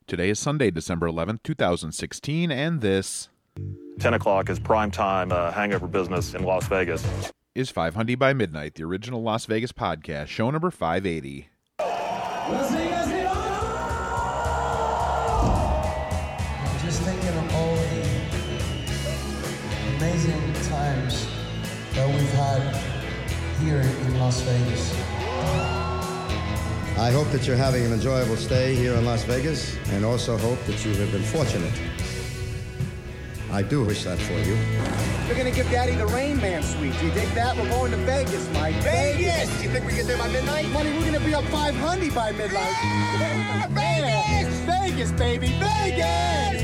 Today is Sunday, December 11th, 2016, and this 10 o'clock is prime time hangover business in Las Vegas. is 500 by Midnight, the original Las Vegas podcast, show number 580. Just thinking of all the amazing times that we've had here in Las Vegas. I hope that you're having an enjoyable stay here in Las Vegas, and also hope that you have been fortunate. I do wish that for you. We're gonna give Daddy the Rain Man suite. Do you dig that? We're going to Vegas, Mike. Vegas! You think we get there by midnight? Money, we're gonna be up 500 by midnight. Vegas! Vegas, baby, Vegas!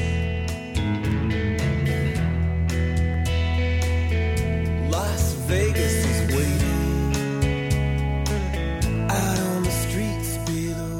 Las Vegas is waiting out on the streets below.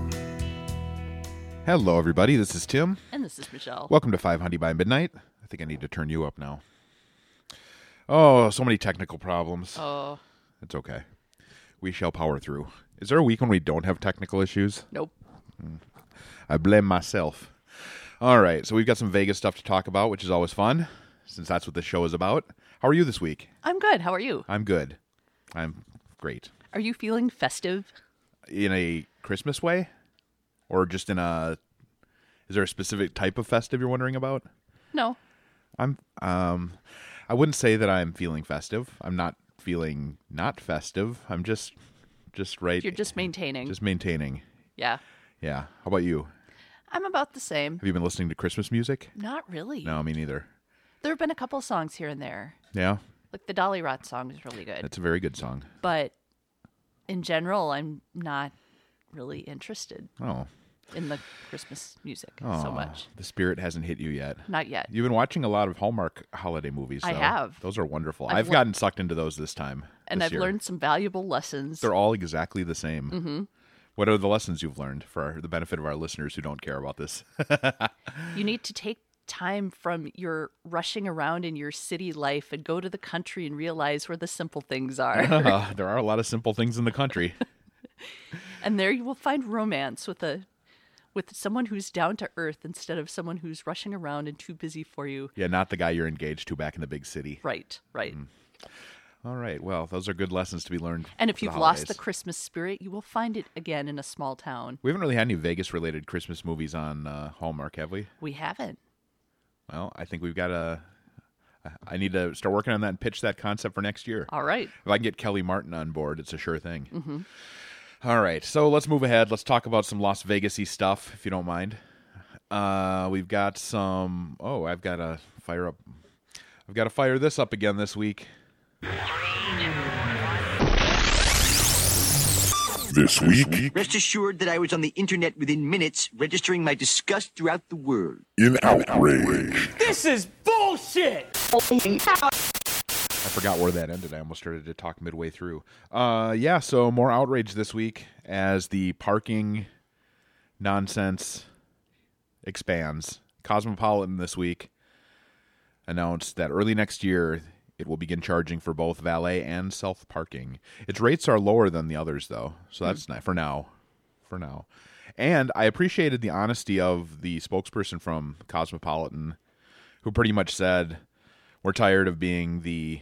Hello, everybody. This is Tim. And this is Michelle. Welcome to 500 by Midnight. I think I need to turn you up now. Oh, so many technical problems. Oh, It's okay. We shall power through. Is there a week when we don't have technical issues? nope. I blame myself. All right, so we've got some Vegas stuff to talk about, which is always fun, since that's what this show is about. How are you this week? I'm good. How are you? I'm good. I'm great. Are you feeling festive? In a Christmas way? Or just in a... Is there a specific type of festive you're wondering about? No. I wouldn't say that I'm feeling festive. I'm not feeling not festive. I'm just right. You're just maintaining. Just maintaining. Yeah. Yeah. How about you? I'm about the same. Have you been listening to Christmas music? Not really. No, me neither. There have been a couple songs here and there. Yeah? Like the Dolly Rot song is really good. It's a very good song. But in general, I'm not really interested Oh. in the Christmas music Oh. so much. The spirit hasn't hit you yet. Not yet. You've been watching a lot of Hallmark holiday movies, I though. have. Those are wonderful. I've I've gotten sucked into those this time. And this I've year. learned some valuable lessons. They're all exactly the same. Mm-hmm. What are the lessons you've learned for the benefit of our listeners who don't care about this? You need to take time from your rushing around in your city life and go to the country and realize where the simple things are. There are a lot of simple things in the country. And there you will find romance with someone who's down to earth instead of someone who's rushing around and too busy for you. Yeah, not the guy you're engaged to back in the big city. Right. All right. Well, those are good lessons to be learned. And if for the you've lost the holidays. Christmas spirit, you will find it again in a small town. We haven't really had any Vegas-related Christmas movies on Hallmark, have we? We haven't. Well, I think we've got to... I need to start working on that and pitch that concept for next year. All right. If I can get Kelly Martin on board, it's a sure thing. Mm-hmm. All right, so let's move ahead. Let's talk about some Las Vegas-y stuff, if you don't mind. We've got some... Oh, I've got to fire this up again this week. This week Rest assured that I was on the internet within minutes, registering my disgust throughout the world. in outrage. This is bullshit! I forgot where that ended. I almost started to talk midway through. Yeah, so more outrage this week as the parking nonsense expands. Cosmopolitan this week announced that early next year it will begin charging for both valet and self-parking. Its rates are lower than the others, though, so that's nice for now. And I appreciated the honesty of the spokesperson from Cosmopolitan, who pretty much said, we're tired of being the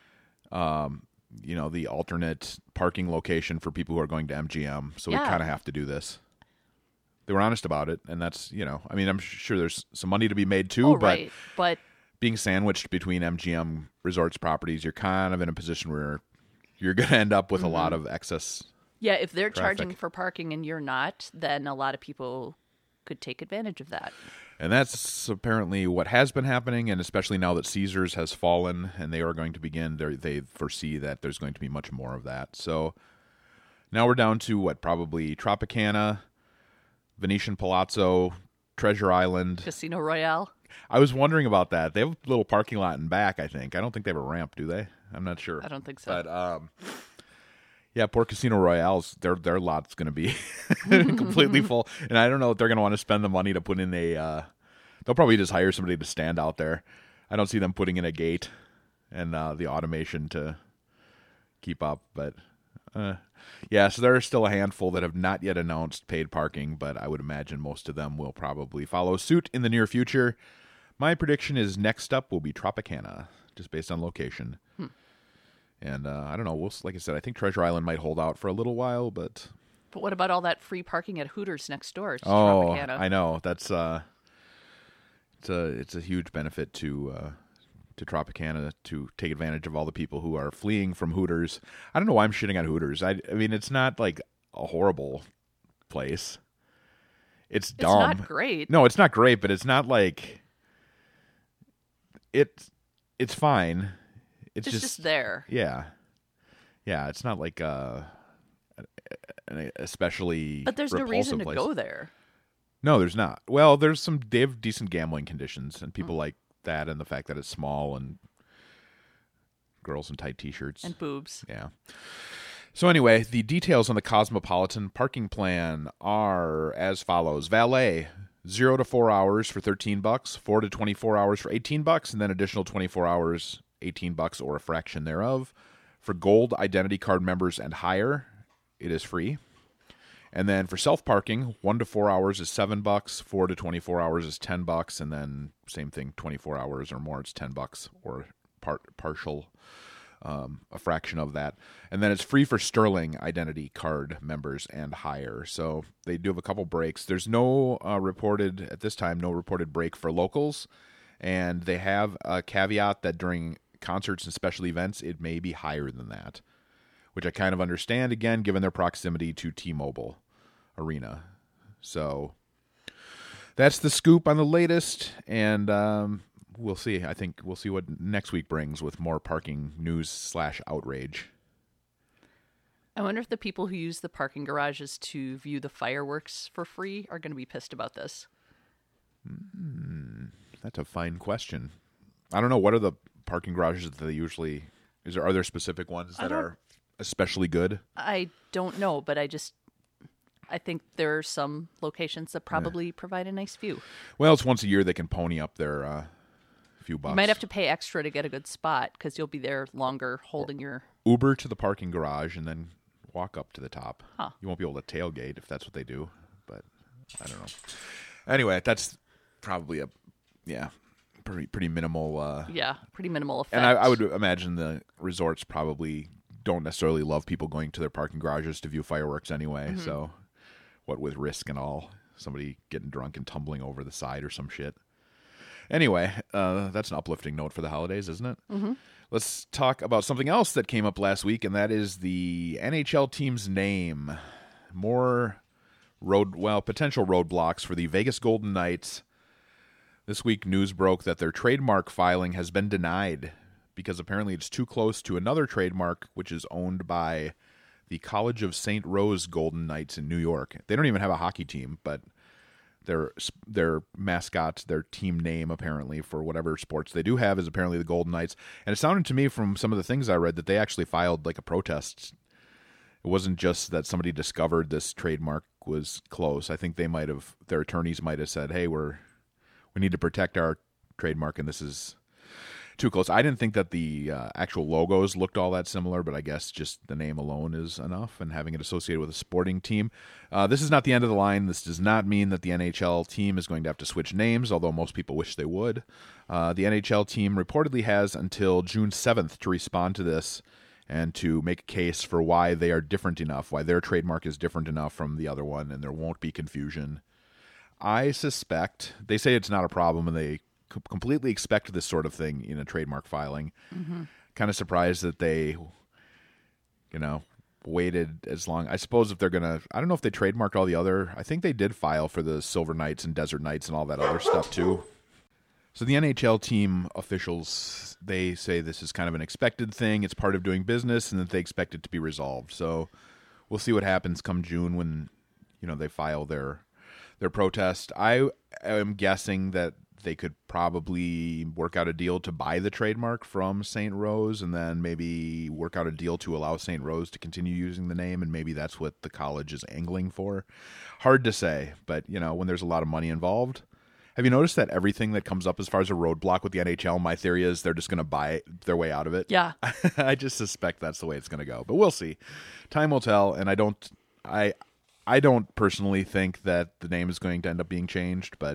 the alternate parking location for people who are going to MGM, so we Yeah. kind of have to do this. They were honest about it, and that's, I mean, I'm sure there's some money to be made too, Oh, but right. But being sandwiched between MGM Resorts properties, you're kind of in a position where you're going to end up with a lot of excess. yeah, if they're Traffic. charging for parking and you're not, then a lot of people could take advantage of that. And that's apparently what has been happening, and especially now that Caesars has fallen and they are going to begin, they foresee that there's going to be much more of that. So now we're down to probably Tropicana, Venetian Palazzo, Treasure Island. Casino Royale. I was wondering about that. They have a little parking lot in back, I think. I don't think they have a ramp, do they? I'm not sure. I don't think so. But yeah, poor Casino Royale's their lot's going to be completely full, and I don't know if they're going to want to spend the money to put in a. They'll probably just hire somebody to stand out there. I don't see them putting in a gate and the automation to keep up. But Yeah, so there are still a handful that have not yet announced paid parking, but I would imagine most of them will probably follow suit in the near future. My prediction is next up will be Tropicana, just based on location. And I don't know. Like I said, I think Treasure Island might hold out for a little while, but what about all that free parking at Hooters next door to oh, Tropicana? I know that's it's a huge benefit to Tropicana to take advantage of all the people who are fleeing from Hooters. I don't know why I'm shitting on Hooters. I mean, it's not like a horrible place. It's dumb. It's not great. No, it's not great, but it's not like it's fine. It's just there. Yeah. Yeah, it's not like an especially But there's no reason to place. go there. No, there's not. Well, they have decent gambling conditions, and people like that, and the fact that it's small and girls in tight t-shirts and boobs. Yeah. So anyway, the details on the Cosmopolitan parking plan are as follows: valet 0 to 4 hours for $13, 4 to 24 hours for $18, and then additional 24 hours, $18 or a fraction thereof. For gold identity card members and higher, it is free. And then for self-parking, 1 to 4 hours is $7, 4 to 24 hours is $10, and then same thing, 24 hours or more, it's $10 or partial, a fraction of that. And then it's free for Sterling identity card members and higher. So they do have a couple breaks. There's no reported, at this time, no reported break for locals. And they have a caveat that during concerts and special events, it may be higher than that, which I kind of understand, again, given their proximity to T-Mobile Arena. So that's the scoop on the latest, and we'll see. I think we'll see what next week brings with more parking news / outrage. I wonder if the people who use the parking garages to view the fireworks for free are going to be pissed about this. That's a fine question. I don't know. What are the parking garages that they usually... Are there specific ones that are especially good? I don't know, but I think there are some locations that probably provide a nice view. Well, it's once a year they can pony up their few bucks. You might have to pay extra to get a good spot because you'll be there longer holding your... Uber to the parking garage and then walk up to the top. Huh. You won't be able to tailgate if that's what they do, but I don't know. Anyway, that's probably a pretty minimal... pretty minimal effect. And I would imagine the resorts probably don't necessarily love people going to their parking garages to view fireworks anyway, so what with risk and all, somebody getting drunk and tumbling over the side or some shit. Anyway, that's an uplifting note for the holidays, isn't it? Mm-hmm. Let's talk about something else that came up last week, and that is the NHL team's name. More potential roadblocks for the Vegas Golden Knights. This week, news broke that their trademark filing has been denied because apparently it's too close to another trademark, which is owned by the College of St. Rose Golden Knights in New York. They don't even have a hockey team, but their mascot, their team name, apparently, for whatever sports they do have, is apparently the Golden Knights. And it sounded to me from some of the things I read that they actually filed like a protest. It wasn't just that somebody discovered this trademark was close. I think their attorneys might have said, hey, we need to protect our trademark, and this is too close. I didn't think that the actual logos looked all that similar, but I guess just the name alone is enough, and having it associated with a sporting team. This is not the end of the line. This does not mean that the NHL team is going to have to switch names, although most people wish they would. The NHL team reportedly has until June 7th to respond to this and to make a case for why they are different enough, why their trademark is different enough from the other one, and there won't be confusion. I suspect, they say it's not a problem, and they completely expect this sort of thing in a trademark filing. Mm-hmm. Kind of surprised that they, waited as long. I suppose if they're going to, I don't know if they trademarked all the other, I think they did file for the Silver Knights and Desert Knights and all that other stuff too. So the NHL team officials, they say this is kind of an expected thing. It's part of doing business and that they expect it to be resolved. So we'll see what happens come June when, they file their protest. I am guessing that they could probably work out a deal to buy the trademark from St. Rose and then maybe work out a deal to allow St. Rose to continue using the name, and maybe that's what the college is angling for. Hard to say, but, when there's a lot of money involved, Have you noticed that everything that comes up as far as a roadblock with the NHL, my theory is they're just going to buy their way out of it? Yeah. I just suspect that's the way it's going to go. But we'll see. Time will tell, and I don't personally think that the name is going to end up being changed, but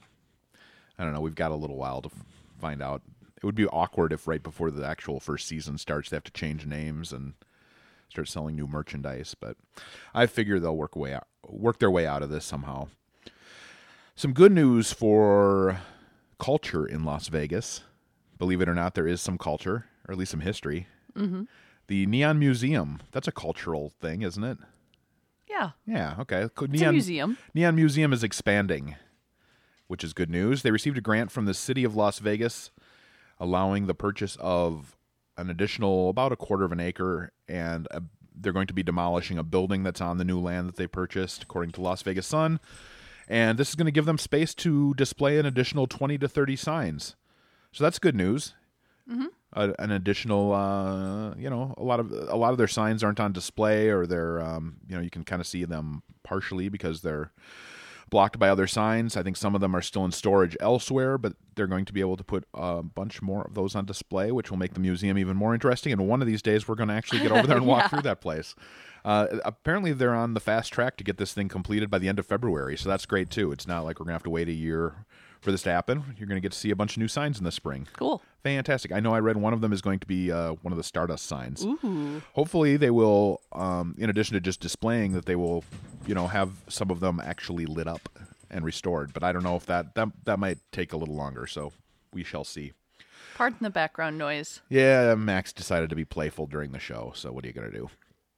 I don't know. We've got a little while to find out. It would be awkward if right before the actual first season starts they have to change names and start selling new merchandise, but I figure they'll work their way out of this somehow. Some good news for culture in Las Vegas. Believe it or not, there is some culture, or at least some history. Mm-hmm. The Neon Museum, that's a cultural thing, isn't it? Yeah. Yeah, okay. It's a museum. Neon Museum is expanding, which is good news. They received a grant from the city of Las Vegas, allowing the purchase of an additional about a quarter of an acre, and they're going to be demolishing a building that's on the new land that they purchased, according to Las Vegas Sun. And this is going to give them space to display an additional 20 to 30 signs. So that's good news. Mm-hmm. An additional, a lot of their signs aren't on display, or they're, you can kind of see them partially because they're blocked by other signs. I think some of them are still in storage elsewhere, but they're going to be able to put a bunch more of those on display, which will make the museum even more interesting. And one of these days, we're going to actually get over there and walk through that place. Apparently, they're on the fast track to get this thing completed by the end of February, so that's great, too. It's not like we're going to have to wait a year for this to happen. You're going to get to see a bunch of new signs in the spring. Cool. Fantastic. I know I read one of them is going to be one of the Stardust signs. Ooh. Hopefully they will, in addition to just displaying, that they will, have some of them actually lit up and restored. But I don't know if that might take a little longer, so we shall see. Pardon the background noise. Yeah, Max decided to be playful during the show, so what are you going to do?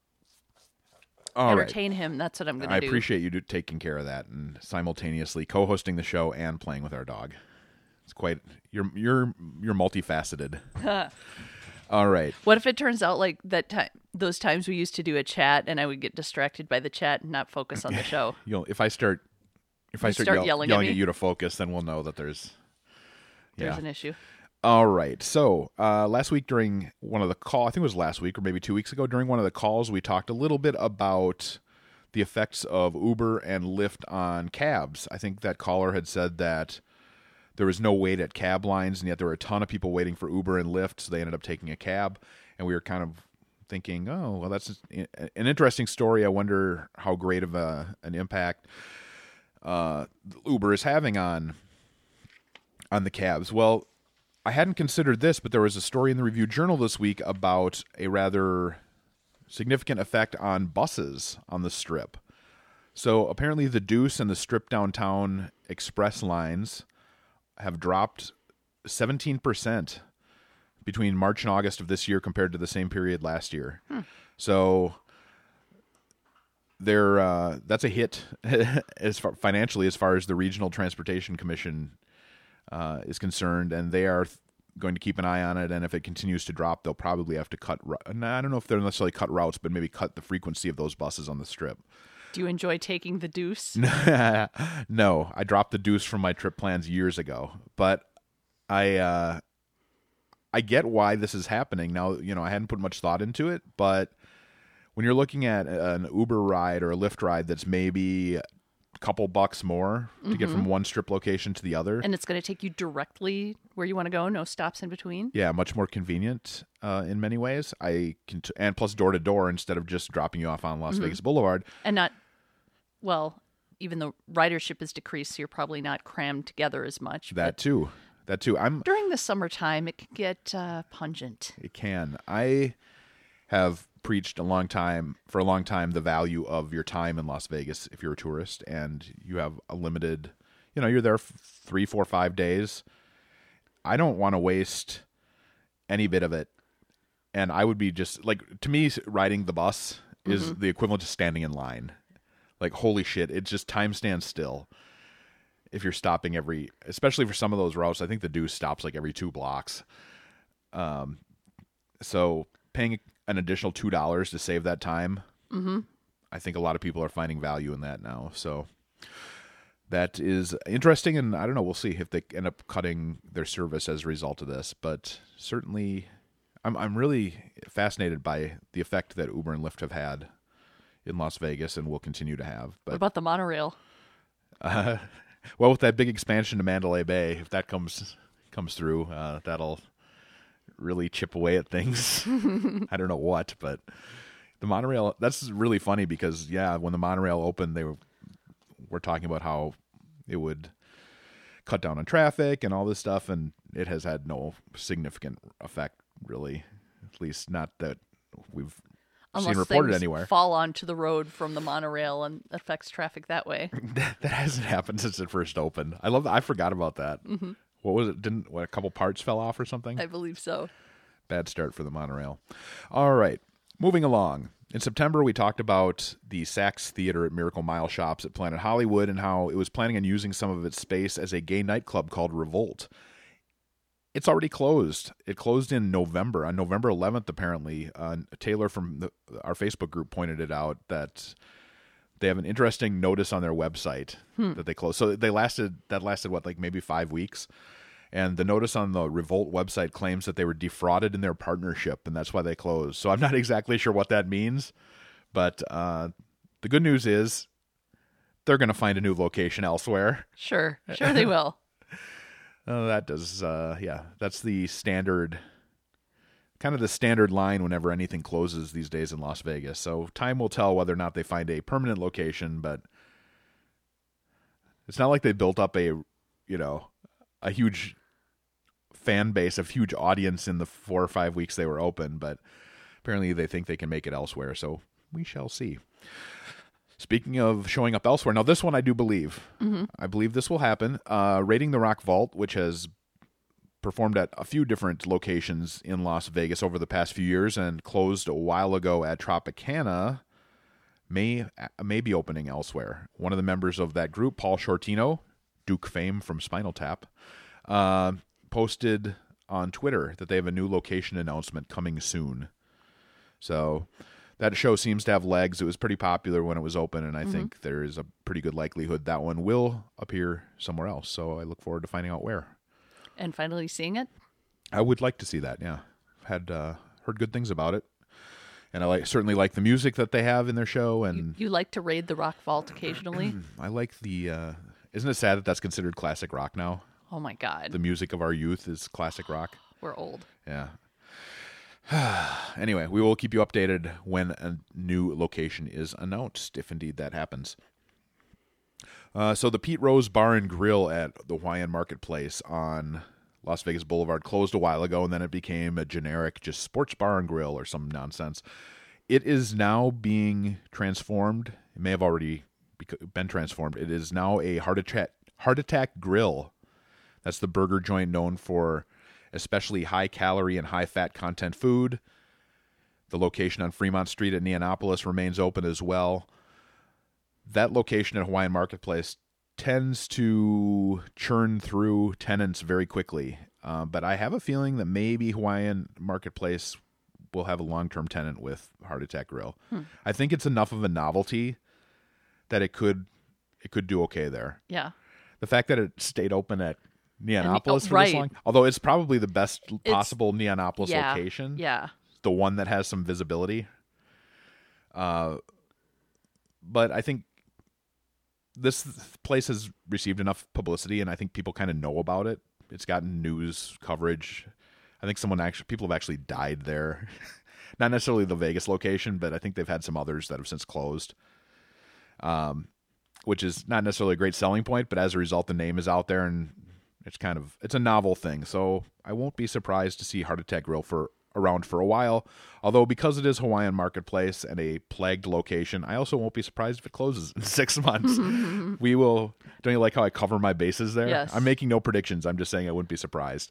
All Entertain him. That's what I'm going to do. I appreciate you taking care of that and simultaneously co-hosting the show and playing with our dog. It's quite you're multifaceted. All right. What if it turns out like that those times we used to do a chat and I would get distracted by the chat and not focus on the show? If I start yelling at you to focus, then we'll know that there's an issue. All right. So last week during one of the calls, I think it was last week or maybe 2 weeks ago, during one of the calls, we talked a little bit about the effects of Uber and Lyft on cabs. I think that caller had said that there was no wait at cab lines, and yet there were a ton of people waiting for Uber and Lyft, so they ended up taking a cab. And we were kind of thinking, oh, well, that's an interesting story. I wonder how great of an impact Uber is having on the cabs. Well, I hadn't considered this, but there was a story in the Review Journal this week about a rather significant effect on buses on the Strip. So apparently the Deuce and the Strip Downtown Express lines have dropped 17% between March and August of this year compared to the same period last year. So that's a hit financially as far as the Regional Transportation Commission is concerned, and they are going to keep an eye on it, and if it continues to drop, they'll probably have to cut, I don't know if they'll necessarily cut routes, but maybe cut the frequency of those buses on the Strip. Do you enjoy taking the Deuce? No, I dropped the Deuce from my trip plans years ago, but I get why this is happening. Now, I hadn't put much thought into it, but when you're looking at an Uber ride or a Lyft ride that's maybe couple bucks more to get from one Strip location to the other. And it's going to take you directly where you want to go, no stops in between. Yeah, much more convenient in many ways. And plus door to door instead of just dropping you off on Las Vegas Boulevard. And even though ridership is decreased, so you're probably not crammed together as much. That too. During the summertime, it can get pungent. It can. I have preached for a long time the value of your time in Las Vegas if you're a tourist and you have a limited, you're there 3, 4, 5 days. I don't want to waste any bit of it. And I would be just to me, riding the bus is the equivalent to standing in line. Like, holy shit, it's just time stands still. If you're stopping especially for some of those routes, I think the Deuce stops every 2 blocks. So paying an additional $2 to save that time. I think a lot of people are finding value in that now. So that is interesting, and I don't know. We'll see if they end up cutting their service as a result of this. But certainly, I'm really fascinated by the effect that Uber and Lyft have had in Las Vegas and will continue to have. But what about the monorail? Well, with that big expansion to Mandalay Bay, if that comes through, that'll really chip away at things. I don't know what, but the monorail, that's really funny because, when the monorail opened, they were talking about how it would cut down on traffic and all this stuff, and it has had no significant effect, really. At least not that we've seen reported things anywhere. Fall onto the road from the monorail and affects traffic that way. That hasn't happened since it first opened. I forgot about that. Mm-hmm. What was it? A couple parts fell off or something? I believe so. Bad start for the monorail. All right, moving along. In September, we talked about the Saks Theater at Miracle Mile Shops at Planet Hollywood and how it was planning on using some of its space as a gay nightclub called Revolt. It's already closed. It closed in November. On November 11th, apparently. Taylor from our Facebook group pointed it out that they have an interesting notice on their website that they closed. So that lasted maybe 5 weeks. And the notice on the Revolt website claims that they were defrauded in their partnership, and that's why they closed. So I'm not exactly sure what that means, but the good news is they're going to find a new location elsewhere. Sure they will. That does, that's the standard, kind of the standard line whenever anything closes these days in Las Vegas. So time will tell whether or not they find a permanent location, but it's not like they built up a huge fan base, a huge audience in the 4 or 5 weeks they were open, but apparently they think they can make it elsewhere, so we shall see. Speaking of showing up elsewhere, now this one I do believe. Mm-hmm. I believe this will happen. Raiding the Rock Vault, which has performed at a few different locations in Las Vegas over the past few years and closed a while ago at Tropicana, may be opening elsewhere. One of the members of that group, Paul Shortino, Duke fame from Spinal Tap, posted on Twitter that they have a new location announcement coming soon. So that show seems to have legs. It was pretty popular when it was open, and I think there is a pretty good likelihood that one will appear somewhere else. So I look forward to finding out where. And finally seeing it? I would like to see that, yeah. I've heard good things about it. And I certainly like the music that they have in their show. And you like to raid the Rock Vault occasionally? I like the... isn't it sad that that's considered classic rock now? Oh, my God. The music of our youth is classic rock. We're old. Yeah. Anyway, we will keep you updated when a new location is announced, if indeed that happens. So the Pete Rose Bar and Grill at the Hawaiian Marketplace on Las Vegas Boulevard closed a while ago, and then it became a generic just sports bar and grill or some nonsense. It is now being transformed. It may have already been transformed. It is now a Heart Attack Grill. That's the burger joint known for especially high-calorie and high-fat content food. The location on Fremont Street at Neonopolis remains open as well. That location at Hawaiian Marketplace tends to churn through tenants very quickly. But I have a feeling that maybe Hawaiian Marketplace will have a long-term tenant with Heart Attack Grill. I think it's enough of a novelty that it could do okay there. Yeah. The fact that it stayed open at Neonopolis for this long, although it's probably the best possible Neonopolis location. Yeah. The one that has some visibility. But I think this place has received enough publicity, and I think people kind of know about it. It's gotten news coverage. I think people have actually died there. Not necessarily the Vegas location, but I think they've had some others that have since closed. Which is not necessarily a great selling point, but as a result, the name is out there, and it's a novel thing. So I won't be surprised to see Heart Attack Grill around for a while. Although because it is Hawaiian Marketplace and a plagued location, I also won't be surprised if it closes in 6 months. We will. Don't you like how I cover my bases there? Yes. I'm making no predictions. I'm just saying I wouldn't be surprised.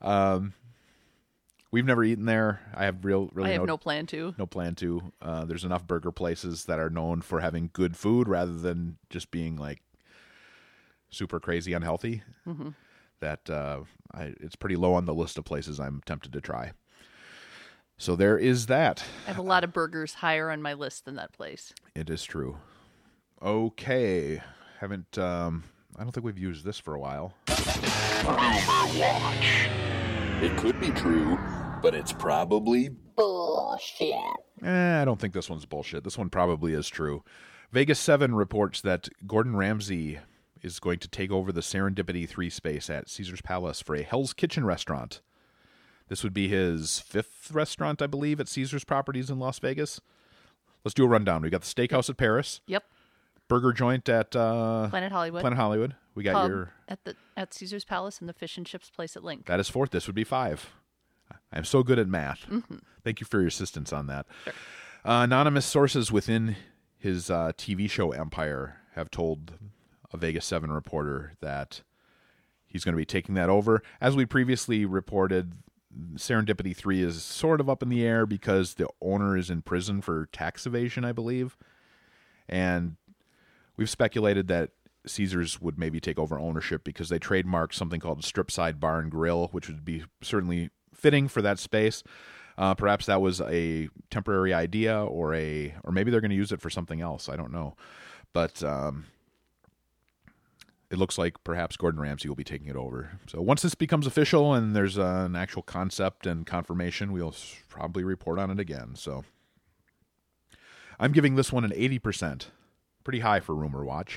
We've never eaten there. I have no plan to. No plan to. There's enough burger places that are known for having good food rather than just being like super crazy unhealthy. That it's pretty low on the list of places I'm tempted to try. So there is that. I have a lot of burgers higher on my list than that place. It is true. Okay. I don't think we've used this for a while. Rumor Watch. It could be true, but it's probably bullshit. I don't think this one's bullshit. This one probably is true. Vegas 7 reports that Gordon Ramsay is going to take over the Serendipity 3 space at Caesar's Palace for a Hell's Kitchen restaurant. This would be his 5th restaurant, I believe, at Caesar's properties in Las Vegas. Let's do a rundown. We got the Steakhouse at Paris. Yep. Burger Joint at Planet Hollywood. We got Pub your at Caesar's Palace and the Fish and Chips place at Link. That is 4th. This would be 5. I'm so good at math. Mm-hmm. Thank you for your assistance on that. Sure. Anonymous sources within his TV show empire have told a Vegas 7 reporter that he's going to be taking that over. As we previously reported, Serendipity 3 is sort of up in the air because the owner is in prison for tax evasion, I believe. And we've speculated that Caesars would maybe take over ownership because they trademarked something called Strip Side Bar and Grill, which would be certainly fitting for that space. Perhaps that was a temporary idea, or maybe they're going to use it for something else. I don't know, but it looks like perhaps Gordon Ramsay will be taking it over. So once this becomes official and there's an actual concept and confirmation, we'll probably report on it again. So I'm giving this one an 80%, pretty high for Rumor Watch.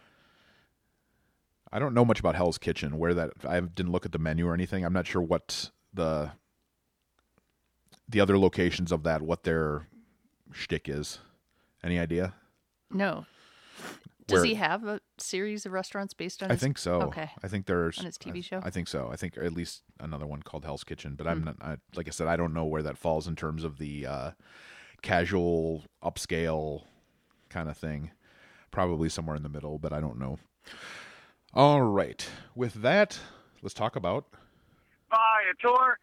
I don't know much about Hell's Kitchen, I didn't look at the menu or anything. I'm not sure what the other locations of that, what their shtick is. Any idea? No. Does he have a series of restaurants based on I think so. Okay. I think there's... On his TV show? I think so. I think at least another one called Hell's Kitchen, but I'm not... like I said, I don't know where that falls in terms of the casual, upscale kind of thing. Probably somewhere in the middle, but I don't know. All right. With that, let's talk about... Viator,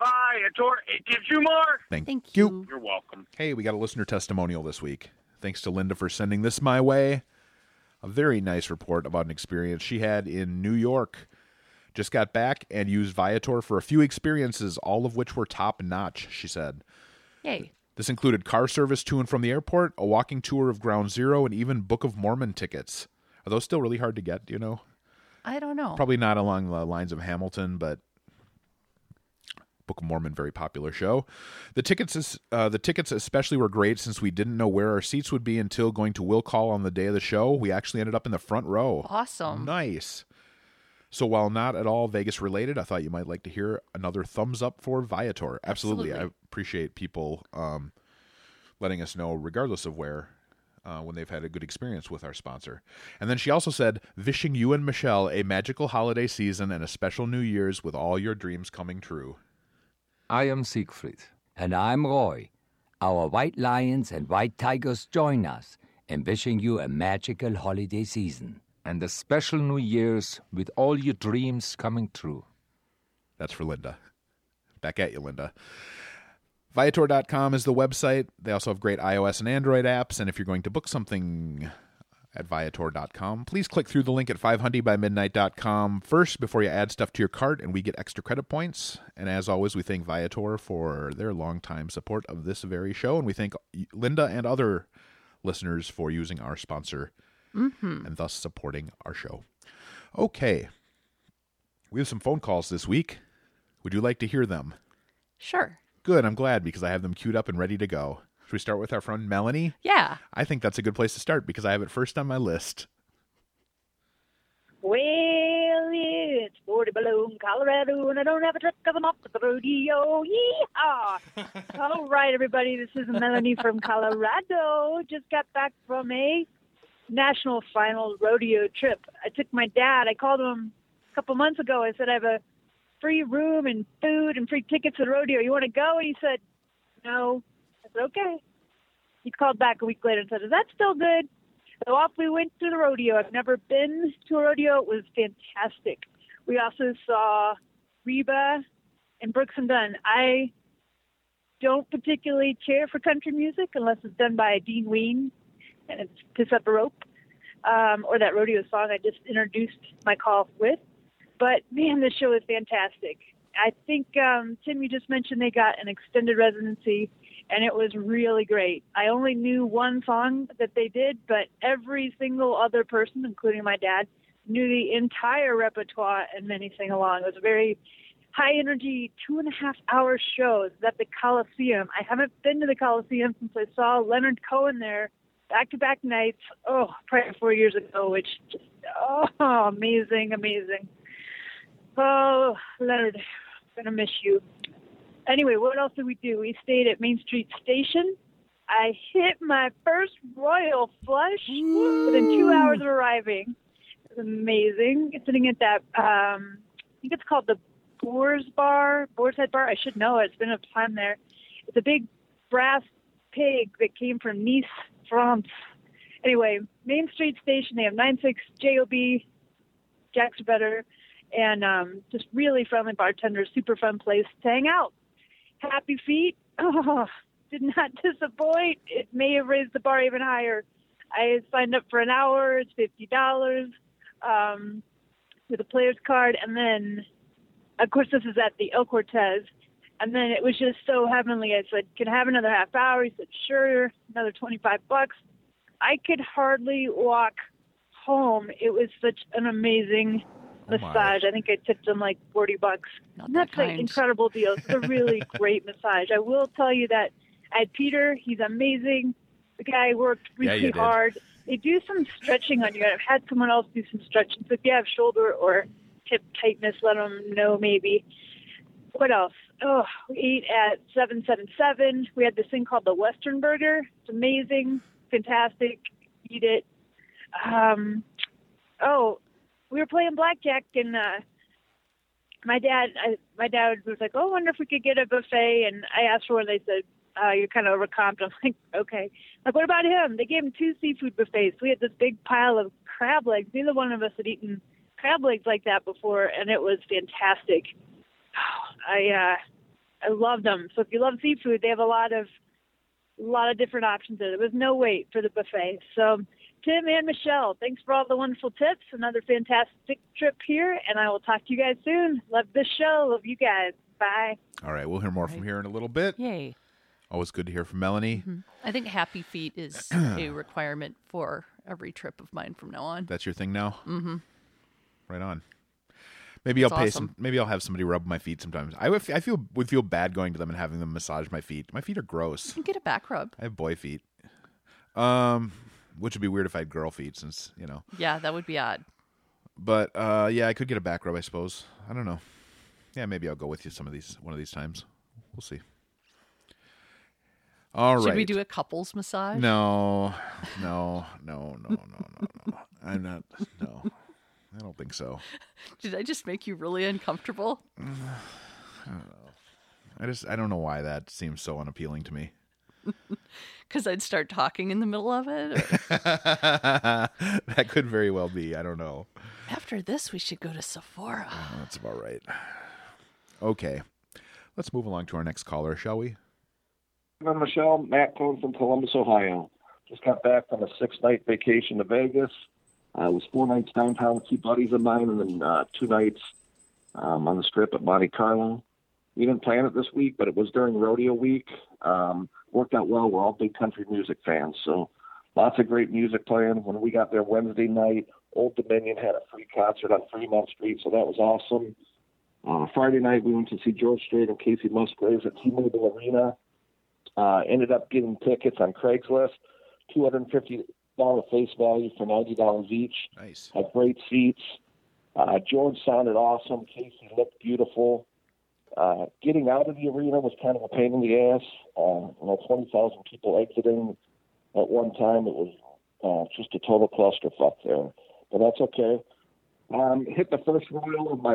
it gives you more. Thank you. You're welcome. Hey, we got a listener testimonial this week. Thanks to Linda for sending this my way. A very nice report about an experience she had in New York. Just got back and used Viator for a few experiences, all of which were top-notch, she said. Yay. This included car service to and from the airport, a walking tour of Ground Zero, and even Book of Mormon tickets. Are those still really hard to get, do you know? I don't know. Probably not along the lines of Hamilton, but Book of Mormon, very popular show. The tickets especially were great since we didn't know where our seats would be until going to Will Call on the day of the show. We actually ended up in the front row. Awesome. Nice. So while not at all Vegas related, I thought you might like to hear another thumbs up for Viator. Absolutely. I appreciate people letting us know, regardless of where, when they've had a good experience with our sponsor. And then she also said, wishing you and Michelle a magical holiday season and a special New Year's with all your dreams coming true. I am Siegfried. And I'm Roy. Our white lions and white tigers join us in wishing you a magical holiday season. And a special New Year's with all your dreams coming true. That's for Linda. Back at you, Linda. Viator.com is the website. They also have great iOS and Android apps. And if you're going to book something at Viator.com, please click through the link at 500bymidnight.com first before you add stuff to your cart, and we get extra credit points. And as always, we thank Viator for their longtime support of this very show, and we thank Linda and other listeners for using our sponsor and thus supporting our show. Okay. We have some phone calls this week. Would you like to hear them? Sure. Good, I'm glad, because I have them queued up and ready to go. Should we start with our friend Melanie? Yeah. I think that's a good place to start because I have it first on my list. Well, it's 40 below in Colorado, and I don't have a truck because I'm off at the rodeo. Yeehaw! All right, everybody, this is Melanie from Colorado. Just got back from a national final rodeo trip. I took my dad. I called him a couple months ago. I said, I have a free room and food and free tickets to the rodeo. You want to go? And he said, no. I said, okay. He called back a week later and said, is that still good? So off we went to the rodeo. I've never been to a rodeo. It was fantastic. We also saw Reba and Brooks and Dunn. I don't particularly care for country music unless it's done by Dean Ween and it's Piss Up a Rope, or that rodeo song I just introduced my call with. But, man, this show is fantastic. I think, Tim, you just mentioned they got an extended residency, and it was really great. I only knew one song that they did, but every single other person, including my dad, knew the entire repertoire and many sang along. It was a very high-energy 2.5-hour show. It's at the Coliseum. I haven't been to the Coliseum since I saw Leonard Cohen there back-to-back nights. Oh, probably 4 years ago, which just, amazing. Oh, Leonard, I'm going to miss you. Anyway, what else did we do? We stayed at Main Street Station. I hit my first Royal Flush within 2 hours of arriving. It was amazing. Sitting at that, I think it's called the Boar's Head Bar. I should know it. It's been a time there. It's a big brass pig that came from Nice, France. Anyway, Main Street Station, they have 96 JOB, Jack's Better, and just really friendly bartenders, super fun place to hang out. Happy Feet, did not disappoint. It may have raised the bar even higher. I signed up for an hour. It's $50 with a player's card. And then, of course, this is at the El Cortez. And then it was just so heavenly. I said, can I have another half hour? He said, sure, another $25. I could hardly walk home. It was such an amazing massage. I think I tipped him like $40. And that's an incredible deal. It's a really great massage. I will tell you that I had Peter. He's amazing. The guy worked really hard. They do some stretching on you. I've had someone else do some stretching. So if you have shoulder or hip tightness, let them know maybe. What else? Oh, we ate at 777. We had this thing called the Western Burger. It's amazing, fantastic. Eat it. We were playing blackjack, and my dad was like, "Oh, I wonder if we could get a buffet." And I asked for one. They said, "You're kind of overcomped." I'm like, "Okay." Like, what about him? They gave him 2 seafood buffets. We had this big pile of crab legs. Neither one of us had eaten crab legs like that before, and it was fantastic. I love them. So if you love seafood, they have a lot of different options there. There was no wait for the buffet. So Tim and Michelle, thanks for all the wonderful tips. Another fantastic trip here, and I will talk to you guys soon. Love this show. Love you guys. Bye. All right, we'll hear more from here in a little bit. Yay. Always good to hear from Melanie. Mm-hmm. I think Happy Feet is a requirement for every trip of mine from now on. That's your thing now? Mm-hmm. Right on. Maybe I'll pay some. Maybe I'll have somebody rub my feet sometimes. I would feel bad going to them and having them massage my feet. My feet are gross. You can get a back rub. I have boy feet. Which would be weird if I had girl feet, since Yeah, that would be odd. But yeah, I could get a back rub, I suppose. I don't know. Yeah, maybe I'll go with you one of these times. We'll see. All right. Should we do a couples massage? No. I'm not. No. I don't think so. Did I just make you really uncomfortable? I don't know. I don't know why that seems so unappealing to me. Because I'd start talking in the middle of it? That could very well be. I don't know. After this, we should go to Sephora. Oh, that's about right. Okay. Let's move along to our next caller, shall we? I'm Michelle, Matt Cohn from Columbus, Ohio. Just got back from a 6-night vacation to Vegas. It was 4 nights downtown with 2 buddies of mine, and then 2 nights on the Strip at Monte Carlo. We didn't plan it this week, but it was during rodeo week. Worked out well. We're all big country music fans, so lots of great music playing. When we got there Wednesday night, Old Dominion had a free concert on Fremont Street, so that was awesome. Friday night, we went to see George Strait and Casey Musgraves at T-Mobile Arena. Ended up getting tickets on Craigslist, $250 face value for $90 each. Nice. Had great seats. George sounded awesome. Casey looked beautiful. Getting out of the arena was kind of a pain in the ass. 20,000 people exiting at one time. It was just a total clusterfuck there. But that's okay. Hit the first Royal of my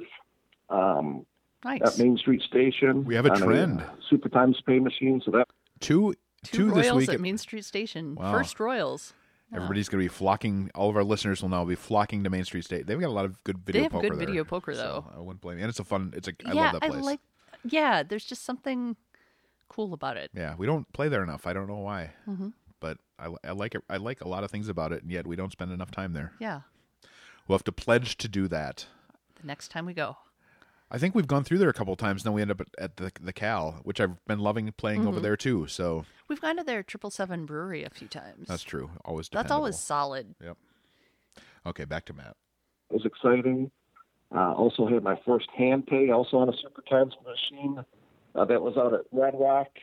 life. Nice. At Main Street Station. We have a trend. Super Times Pay machine. So that two Royals this week at Main Street Station. Wow. First Royals. Everybody's going to be flocking. All of our listeners will now be flocking to Main Street Station. They've got a lot of good video poker there. They have good video poker, though. So I wouldn't blame you. And it's a fun. I love that place. There's just something cool about it. Yeah, we don't play there enough. I don't know why, but I like it. I like a lot of things about it, and yet we don't spend enough time there. Yeah, we'll have to pledge to do that the next time we go. I think we've gone through there a couple of times. Then we end up at the Cal, which I've been loving playing over there too. So we've gone to their 777 brewery a few times. That's true. Always dependable. That's always solid. Yep. Okay, back to Matt. It was exciting. Also had my first hand pay, also on a Super Times machine. That was out at Red Rock.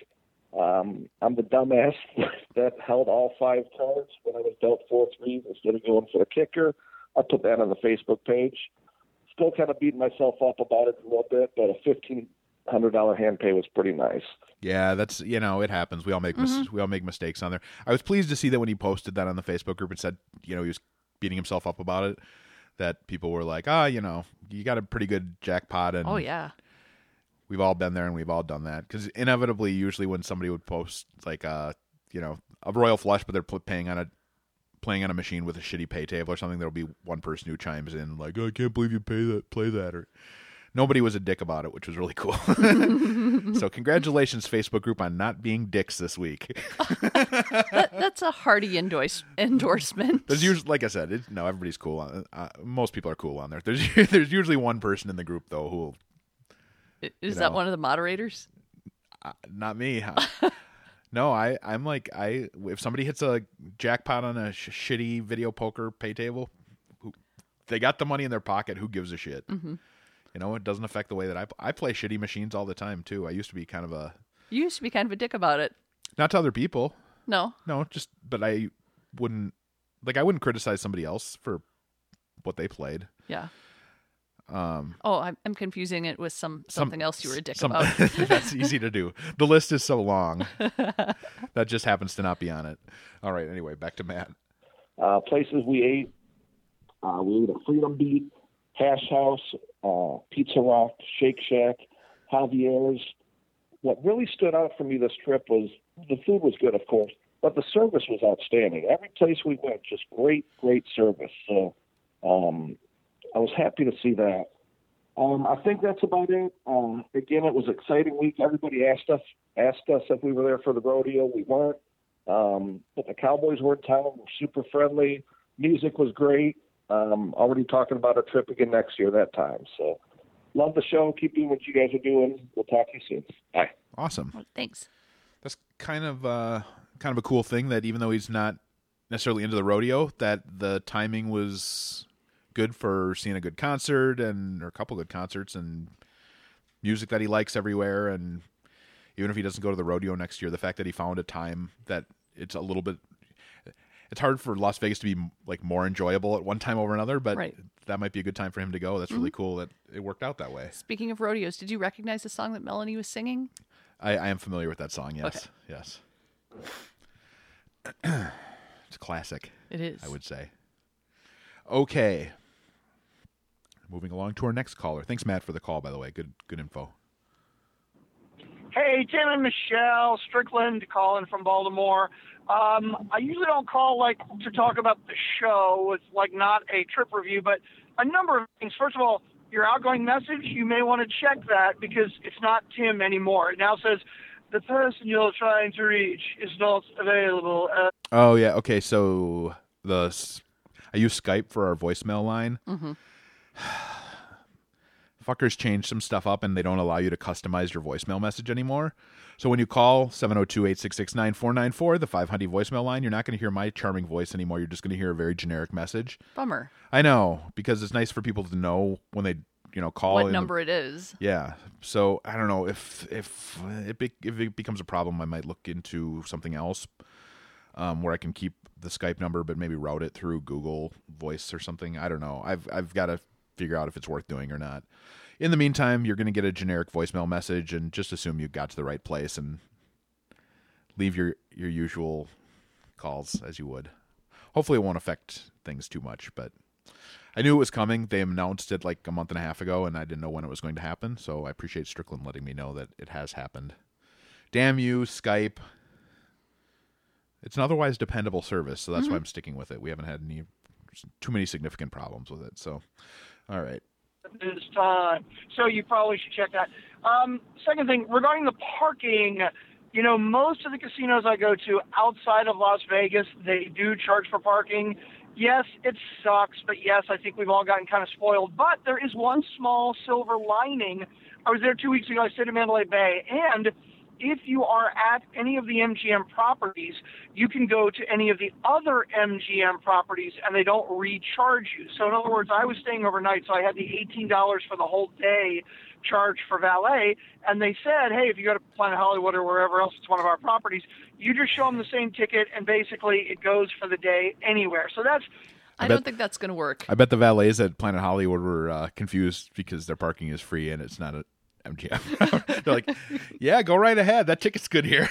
I'm the dumbass that held all 5 cards when I was dealt 4 threes instead of going for the kicker. I put that on the Facebook page. Still kind of beating myself up about it a little bit, but a $1,500 hand pay was pretty nice. Yeah, that's, it happens. We all make we all make mistakes on there. I was pleased to see that when he posted that on the Facebook group and said, he was beating himself up about it, that people were like, you got a pretty good jackpot. And oh, yeah. We've all been there and we've all done that. Because inevitably, usually when somebody would post like, a royal flush, but they're playing on a machine with a shitty pay table or something, there'll be one person who chimes in like, oh, I can't believe you play that. Or nobody was a dick about it, which was really cool. So congratulations, Facebook group, on not being dicks this week. That's a hearty endorsement. There's usually, like I said, everybody's cool. Most people are cool on there. There's usually one person in the group though who. Is that one of the moderators? Not me. No, I'm like, if somebody hits a jackpot on a shitty video poker pay table, they got the money in their pocket. Who gives a shit? Mm-hmm. It doesn't affect the way that I play shitty machines all the time too. I used to be kind of a. You used to be kind of a dick about it. Not to other people. No. No, but I wouldn't criticize somebody else for what they played. Yeah. I'm confusing it with something else you were a dick about. That's easy to do. The list is so long. That just happens to not be on it. All right. Anyway, back to Matt. Places we ate. We ate at Freedom Beat, Hash House, Pizza Rock, Shake Shack, Javier's. What really stood out for me this trip was the food was good, of course, but the service was outstanding. Every place we went, just great service. So, I was happy to see that. I think that's about it. Again, it was an exciting week. Everybody asked us if we were there for the rodeo. We weren't. But the Cowboys were in town. Were super friendly. Music was great. Already talking about a trip again next year that time. So love the show. Keep doing what you guys are doing. We'll talk to you soon. Bye. Awesome. Well, thanks. That's kind of a cool thing that even though he's not necessarily into the rodeo, that the timing was good for seeing a good concert or a couple good concerts and music that he likes everywhere. And even if he doesn't go to the rodeo next year, the fact that he found a time that it's a little bit, it's hard for Las Vegas to be like more enjoyable at one time over another, but right. That might be a good time for him to go. That's really cool that it worked out that way. Speaking of rodeos, did you recognize the song that Melanie was singing? I am familiar with that song. Yes. Okay. Yes. It's a classic. It is. I would say. Okay. Moving along to our next caller. Thanks, Matt, for the call, by the way. Good info. Hey, Tim and Michelle, Strickland calling from Baltimore. I usually don't call to talk about the show. It's not a trip review, but a number of things. First of all, your outgoing message, you may want to check that because it's not Tim anymore. It now says, the person you're trying to reach is not available. Oh, yeah. Okay, so I use Skype for our voicemail line. Mm-hmm. Fuckers changed some stuff up and they don't allow you to customize your voicemail message anymore. So when you call 702-866-9494, the 500 voicemail line, you're not going to hear my charming voice anymore. You're just going to hear a very generic message. Bummer. I know, because it's nice for people to know when they call. What number it is. Yeah. So I don't know if it becomes a problem, I might look into something else where I can keep the Skype number, but maybe route it through Google Voice or something. I don't know. I've got to figure out if it's worth doing or not. In the meantime, you're going to get a generic voicemail message and just assume you got to the right place and leave your usual calls as you would. Hopefully it won't affect things too much, but I knew it was coming. They announced it a month and a half ago and I didn't know when it was going to happen. So I appreciate Strickland letting me know that it has happened. Damn you, Skype. It's an otherwise dependable service, so that's why I'm sticking with it. We haven't had too many significant problems with it. So, all right. This time. So you probably should check that. Second thing, regarding the parking, most of the casinos I go to outside of Las Vegas, they do charge for parking. Yes, it sucks, but yes, I think we've all gotten kind of spoiled. But there is one small silver lining. I was there 2 weeks ago. I stayed in Mandalay Bay, and if you are at any of the MGM properties, you can go to any of the other MGM properties and they don't recharge you. So in other words, I was staying overnight, so I had the $18 for the whole day charge for valet, and they said, hey, if you go to Planet Hollywood or wherever else it's one of our properties, you just show them the same ticket and basically it goes for the day anywhere. So that's I don't think that's going to work. I bet the valets at Planet Hollywood were confused because their parking is free and it's not a MGM. They're like, yeah, go right ahead. That ticket's good here.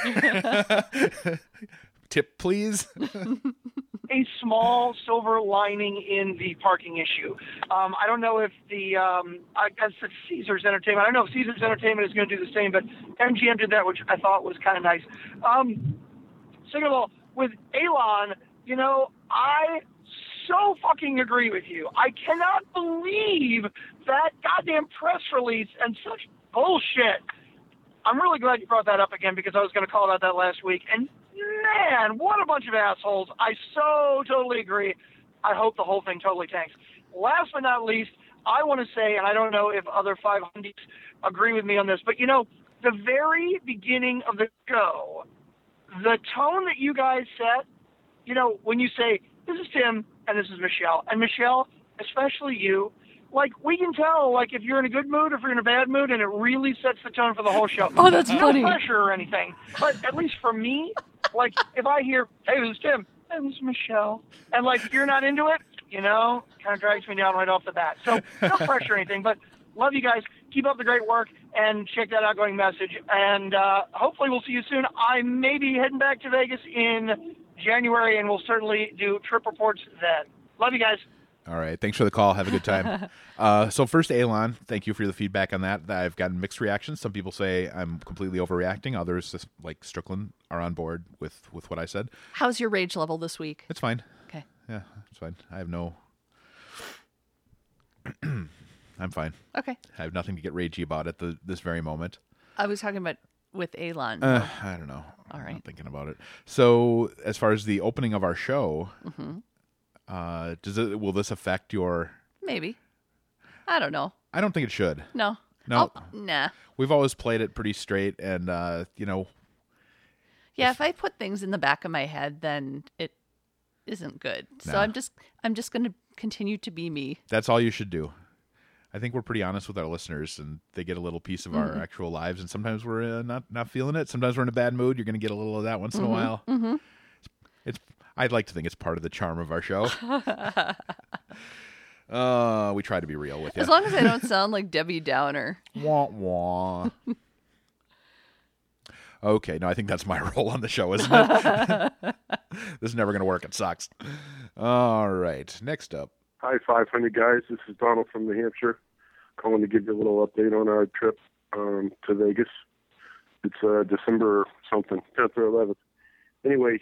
Tip, please. A small silver lining in the parking issue. I don't know if I guess it's Caesars Entertainment. I don't know if Caesars Entertainment is going to do the same, but MGM did that, which I thought was kind of nice. Second of all, with Elon, I so fucking agree with you. I cannot believe that goddamn press release and such bullshit. I'm really glad you brought that up again because I was going to call about that last week. And man, what a bunch of assholes. I so totally agree. I hope the whole thing totally tanks. Last but not least, I want to say, and I don't know if other 500s agree with me on this, but the very beginning of the show, the tone that you guys set, when you say, this is Tim and this is Michelle, and Michelle, especially you, we can tell, if you're in a good mood or if you're in a bad mood, and it really sets the tone for the whole show. Oh, that's funny. No pressure or anything, but at least for me, if I hear, hey, this is Tim, hey, this is Michelle, and, if you're not into it, kind of drags me down right off the bat. So, no pressure or anything, but love you guys. Keep up the great work, and check that outgoing message, and hopefully we'll see you soon. I may be heading back to Vegas in January, and we'll certainly do trip reports then. Love you guys. All right. Thanks for the call. Have a good time. So first, Elon, thank you for the feedback on that. I've gotten mixed reactions. Some people say I'm completely overreacting. Others, like Strickland, are on board with what I said. How's your rage level this week? It's fine. Okay. Yeah, it's fine. I have no... I'm fine. Okay. I have nothing to get ragey about at this very moment. I was talking about with Elon. I don't know. All right. I'm not thinking about it. So as far as the opening of our show... Mm-hmm. Will this affect your... Maybe. I don't know. I don't think it should. No. Nah. We've always played it pretty straight, and Yeah, if I put things in the back of my head, then it isn't good. So No. I'm just going to continue to be me. That's all you should do. I think we're pretty honest with our listeners, and they get a little piece of our actual lives. And sometimes we're not feeling it. Sometimes we're in a bad mood. You're going to get a little of that once in a while. Mm-hmm. I'd like to think it's part of the charm of our show. We try to be real with you. As long as I don't sound like Debbie Downer. Wah, wah. Okay, no, I think that's my role on the show, isn't it? This is never going to work. It sucks. All right, next up. Hi, 500 guys. This is Donald from New Hampshire, calling to give you a little update on our trip to Vegas. It's December something, 10th or 11th. Anyway,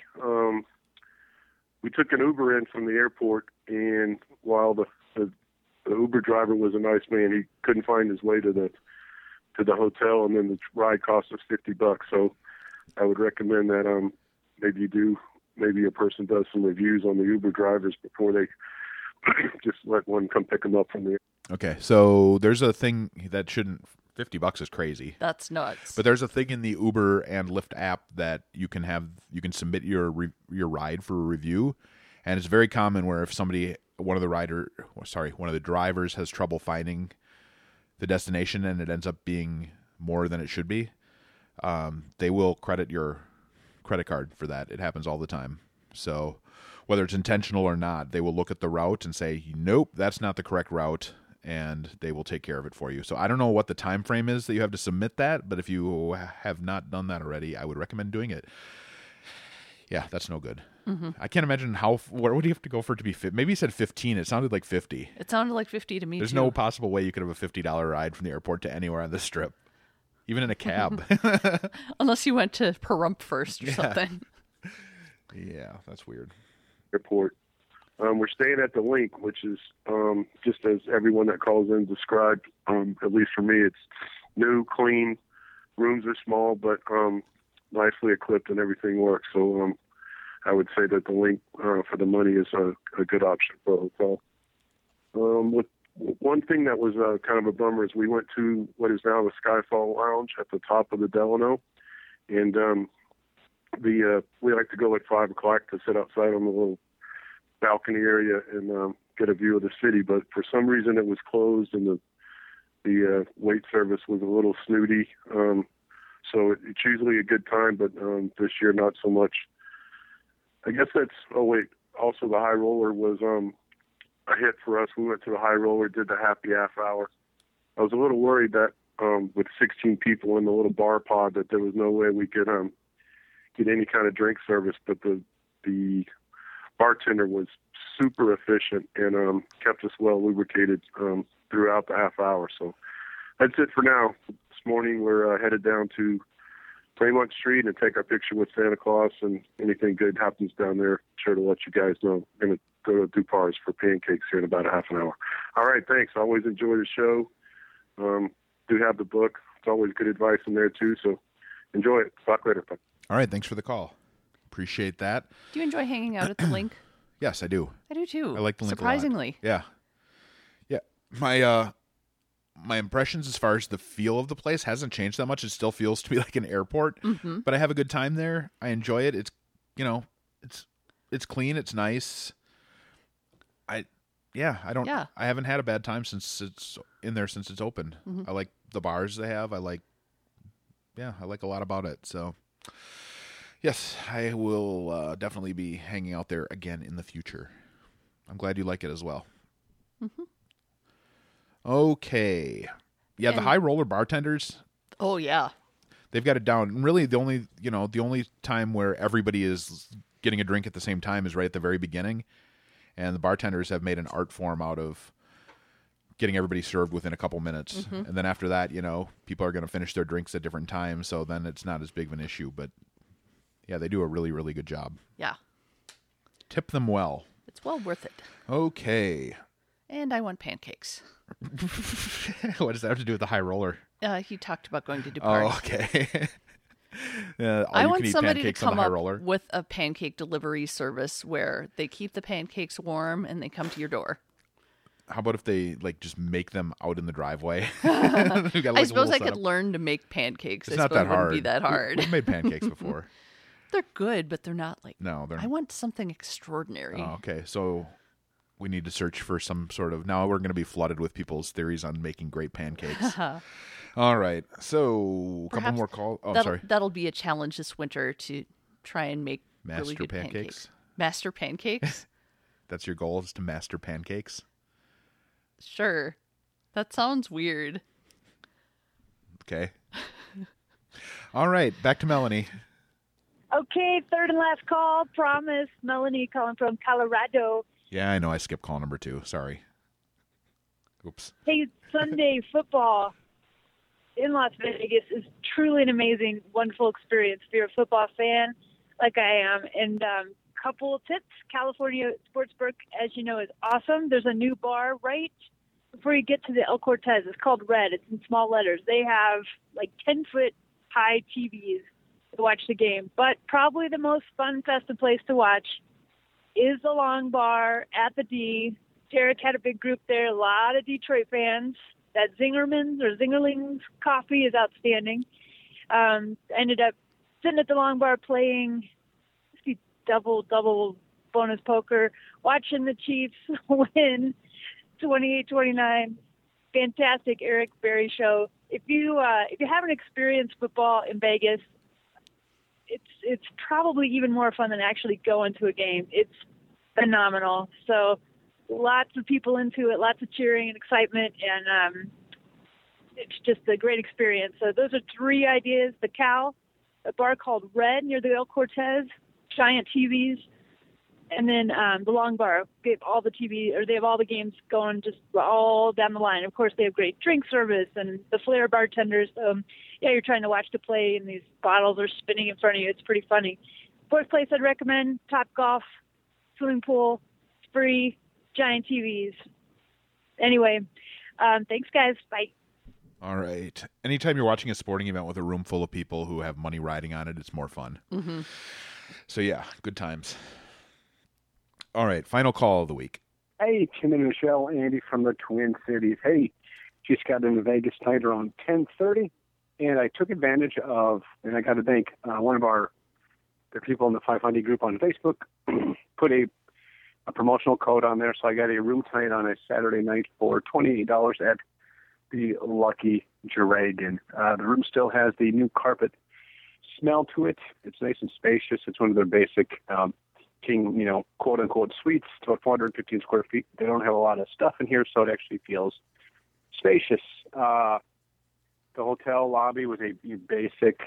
we took an Uber in from the airport, and while the Uber driver was a nice man, he couldn't find his way to the hotel, and then the ride cost us $50. So I would recommend that maybe a person does some reviews on the Uber drivers before they just let one come pick them up from there. Okay, so there's a thing that shouldn't... $50 is crazy. That's nuts. But there's a thing in the Uber and Lyft app that you can submit your ride for a review, and it's very common where if one of the drivers has trouble finding the destination and it ends up being more than it should be, they will credit your credit card for that. It happens all the time. So whether it's intentional or not, they will look at the route and say, nope, that's not the correct route, and they will take care of it for you. So I don't know what the time frame is that you have to submit that, but if you have not done that already, I would recommend doing it. Yeah, that's no good. Mm-hmm. I can't imagine where would you have to go for it to be fit? Maybe you said 15. It sounded like 50. It sounded like 50 to me, There's too. no possible way you could have a $50 ride from the airport to anywhere on this strip, even in a cab. Unless you went to Pahrump first or something. Yeah, that's weird. Airport. We're staying at the Link, which is just as everyone that calls in described. At least for me, it's new, clean. Rooms are small, but nicely equipped, and everything works. So I would say that the Link for the money is a good option for a hotel. With one thing that was kind of a bummer is we went to what is now the Skyfall Lounge at the top of the Delano, And we like to go at 5 o'clock to sit outside on the little balcony area and get a view of the city. But for some reason, it was closed, and the wait service was a little snooty. So it's usually a good time, but this year not so much. I guess that's. Oh wait, also the High Roller was a hit for us. We went to the High Roller, did the happy half hour. I was a little worried that with 16 people in the little bar pod that there was no way we could get any kind of drink service, but the bartender was super efficient and kept us well lubricated throughout the half hour. So that's it for now. This morning we're headed down to Fremont Street and take our picture with Santa Claus, and anything good happens down there, sure to let you guys know. I'm going to go to Dupar's for pancakes here in about a half an hour. All right, thanks. I always enjoy the show. Do have the book. It's always good advice in there too, so enjoy it. Talk later. Bye. All right, thanks for the call. Appreciate that. Do you enjoy hanging out at the Link? Yes, I do. I do too. I like the Link surprisingly. a lot. Yeah. My impressions as far as the feel of the place hasn't changed that much. It still feels to me like an airport, but I have a good time there. I enjoy it. It's, it's clean. It's nice. I haven't had a bad time since it's in there, since it's opened. I like the bars they have. I like a lot about it. So yes, I will definitely be hanging out there again in the future. I'm glad you like it as well. Okay. Yeah, the High Roller bartenders. Oh, yeah. They've got it down. And really, the only time where everybody is getting a drink at the same time is right at the very beginning. And the bartenders have made an art form out of getting everybody served within a couple minutes. And then after that, people are going to finish their drinks at different times. So then it's not as big of an issue. But yeah, they do a really, really good job. Yeah. Tip them well. It's well worth it. Okay. And I want pancakes. What does that have to do with the High Roller? He talked about going to Dupar's. Oh, okay. I want somebody to come up with a pancake delivery service where they keep the pancakes warm and they come to your door. How about if they just make them out in the driveway? I suppose I could learn to make pancakes. It's not that hard. It wouldn't be that hard. We've made pancakes before. They're good, but they're not No, they're. I want something extraordinary. Oh, okay, so we need to search for some sort of. Now we're going to be flooded with people's theories on making great pancakes. All right, so a couple more calls. Oh, sorry. That'll be a challenge this winter to try and make really good pancakes. Master pancakes? That's your goal, is to master pancakes? Sure. That sounds weird. Okay. All right, back to Melanie. Okay, third and last call. Promise. Melanie calling from Colorado. Yeah, I know. I skipped call number 2. Sorry. Oops. Hey, Sunday football in Las Vegas is truly an amazing, wonderful experience if you're a football fan like I am. And couple of tips. California Sportsbook, as you know, is awesome. There's a new bar right before you get to the El Cortez. It's called Red. It's in small letters. They have 10-foot high TVs to watch the game. But probably the most fun, festive place to watch is the Long Bar at the D. Derek had a big group there, a lot of Detroit fans. That Zingerman's or Zingerling's coffee is outstanding. Ended up sitting at the Long Bar playing double bonus poker, watching the Chiefs win 28-29. Fantastic Eric Berry show. If you haven't experienced football in Vegas, it's probably even more fun than actually going to a game. It's phenomenal. So lots of people into it, lots of cheering and excitement, and it's just a great experience. So those are 3 ideas. The Cal, a bar called Red near the El Cortez, giant TVs, and then the Long Bar. They have all the they have all the games going just all down the line. Of course, they have great drink service and the flair bartenders. You're trying to watch the play, and these bottles are spinning in front of you. It's pretty funny. 4th place I'd recommend, Top Golf, swimming pool, it's free, giant TVs. Anyway, thanks, guys. Bye. All right. Anytime you're watching a sporting event with a room full of people who have money riding on it, it's more fun. Mm-hmm. So, yeah, good times. All right, final call of the week. Hey, Tim and Michelle, Andy from the Twin Cities. Hey, just got into Vegas tonight around 10:30. And I took advantage of, and I got to thank one of the people in the 500 group on Facebook, put a promotional code on there. So I got a room tonight on a Saturday night for $28 at the Lucky Dragon. The room still has the new carpet smell to it. It's nice and spacious. It's one of their basic king, quote unquote suites. It's about 415 square feet. They don't have a lot of stuff in here, so it actually feels spacious. The hotel lobby was a basic,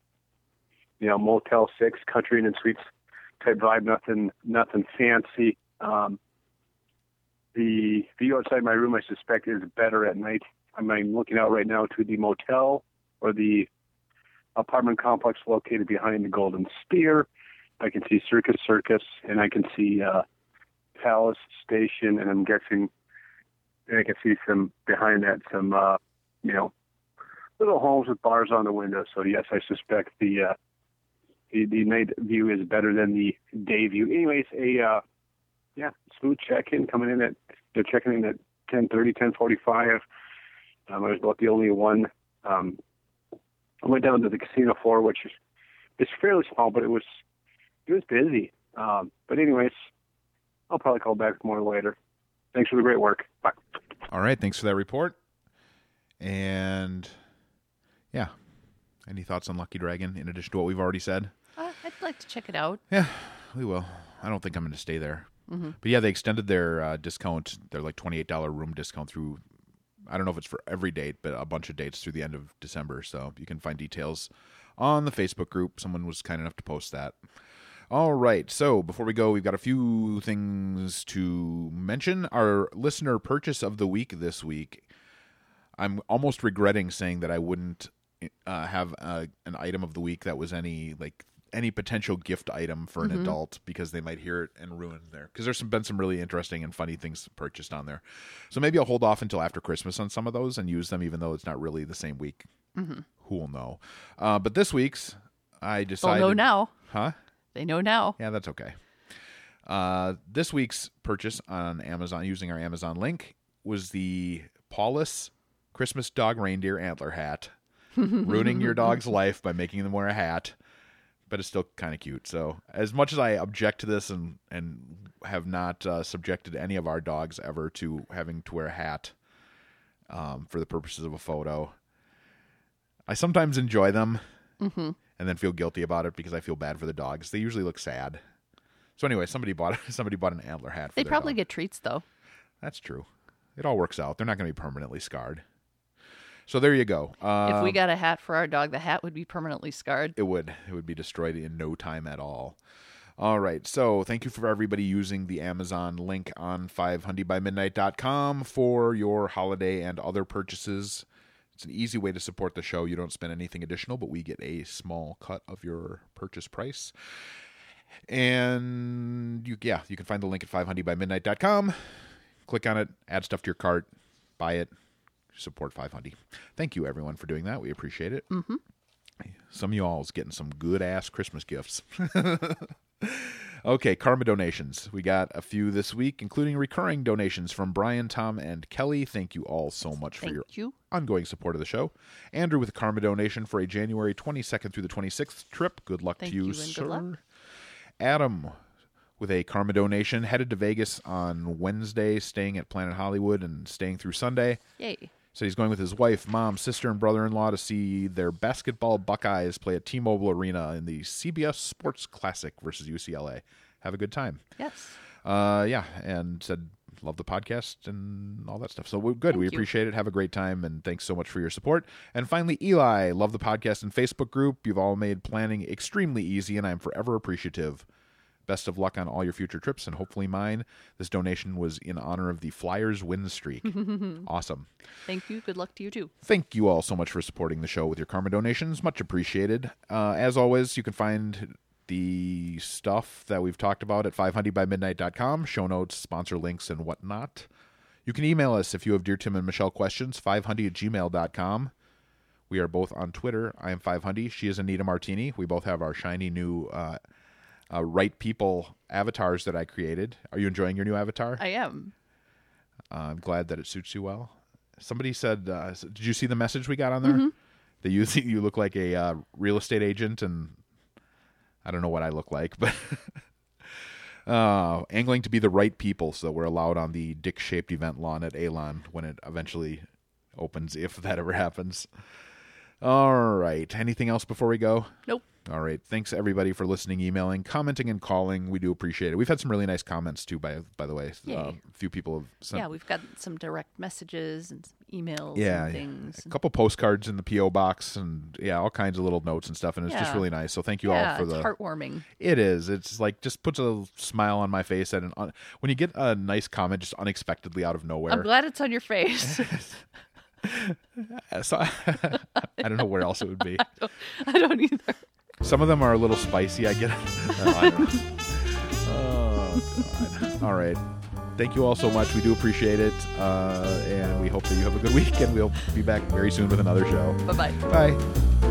Motel 6, Country Inn and Suites type vibe. Nothing fancy. The view outside my room, I suspect, is better at night. I'm looking out right now to the motel or the apartment complex located behind the Golden Spear. I can see Circus, and I can see Palace Station, and I'm guessing, and I can see some behind that some little homes with bars on the window. So yes, I suspect the night view is better than the day view. Anyways, smooth check-in coming in they're checking in at 10:30, 10:45. I was about the only one. I went down to the casino floor, which is fairly small, but it was busy. But anyways, I'll probably call back more later. Thanks for the great work. Bye. All right, thanks for that report. And yeah, any thoughts on Lucky Dragon in addition to what we've already said? I'd like to check it out. Yeah, we will. I don't think I'm going to stay there. Mm-hmm. But yeah, they extended their discount, their like $28 room discount through, I don't know if it's for every date, but a bunch of dates through the end of December. So you can find details on the Facebook group. Someone was kind enough to post that. All right, so before we go, we've got a few things to mention. Our listener purchase of the week this week, I'm almost regretting saying that I wouldn't have an item of the week that was any potential gift item for an adult, because they might hear it and ruin there. Because there's been some really interesting and funny things purchased on there. So maybe I'll hold off until after Christmas on some of those and use them, even though it's not really the same week. Mm-hmm. Who will know? But this week's, I decided... They'll know now. Huh? They know now. Yeah, that's okay. This week's purchase on Amazon, using our Amazon link, was the Paulus Christmas Dog Reindeer Antler Hat. Ruining your dog's life by making them wear a hat. But it's still kind of cute. So as much as I object to this and have not subjected any of our dogs ever to having to wear a hat for the purposes of a photo, I sometimes enjoy them and then feel guilty about it because I feel bad for the dogs. They usually look sad. So anyway, somebody bought an antler hat for They their probably dog. get treats, though. That's true. It all works out. They're not going to be permanently scarred. So there you go. If we got a hat for our dog, the hat would be permanently scarred. It would. It would be destroyed in no time at all. All right. So thank you for everybody using the Amazon link on 5hundyByMidnight.com for your holiday and other purchases. It's an easy way to support the show. You don't spend anything additional, but we get a small cut of your purchase price. And you can find the link at 5hundyByMidnight.com. Click on it, add stuff to your cart, buy it. Support 500. Thank you, everyone, for doing that. We appreciate it. Mm-hmm. Some of you all is getting some good-ass Christmas gifts. Okay, karma donations. We got a few this week, including recurring donations from Brian, Tom, and Kelly. Thank you all so much for your ongoing support of the show. Andrew with a karma donation for a January 22nd through the 26th trip. Good luck to you, sir. Good luck. Adam with a karma donation, headed to Vegas on Wednesday, staying at Planet Hollywood and staying through Sunday. Yay. So he's going with his wife, mom, sister, and brother-in-law to see their basketball Buckeyes play at T-Mobile Arena in the CBS Sports Classic versus UCLA. Have a good time. Yes. And said, love the podcast and all that stuff. So we're good. We appreciate it. Have a great time, and thanks so much for your support. And finally, Eli, love the podcast and Facebook group. You've all made planning extremely easy, and I'm forever appreciative. Best of luck on all your future trips, and hopefully mine. This donation was in honor of the Flyers win streak. Awesome. Thank you. Good luck to you, too. Thank you all so much for supporting the show with your karma donations. Much appreciated. As always, you can find the stuff that we've talked about at 5hundyByMidnight.com, show notes, sponsor links, and whatnot. You can email us if you have Dear Tim and Michelle questions, 5hundy@gmail.com. We are both on Twitter. I am 5hundy. She is Anita Martini. We both have our shiny new Right People avatars that I created. Are you enjoying your new avatar? I am. I'm glad that it suits you well. Somebody said, did you see the message we got on there? Mm-hmm. You look like a real estate agent, and I don't know what I look like, but angling to be the right people so that we're allowed on the dick-shaped event lawn at Alon when it eventually opens, if that ever happens. All right. Anything else before we go? Nope. All right. Thanks, everybody, for listening, emailing, commenting, and calling. We do appreciate it. We've had some really nice comments, too, by the way. A few people have sent... Yeah, we've got some direct messages and some emails and things. A couple postcards in the P.O. box and, all kinds of little notes and stuff, and it's just really nice. So thank you all for it's heartwarming. It is. It's like just puts a smile on my face. And when you get a nice comment just unexpectedly out of nowhere... I'm glad it's on your face. So, I don't know where else it would be. I don't either. Some of them are a little spicy. I get it. I don't know. Oh, God. All right. Thank you all so much. We do appreciate it. And we hope that you have a good week. And we'll be back very soon with another show. Bye-bye. Bye.